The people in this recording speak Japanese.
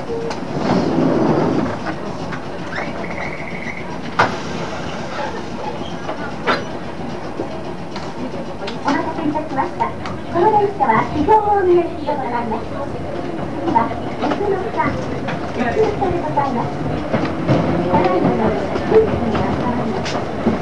お待たせいたしました。この電車は非常をお見えしようとなります。次は安の下でございます。ただいまの9時には変わります。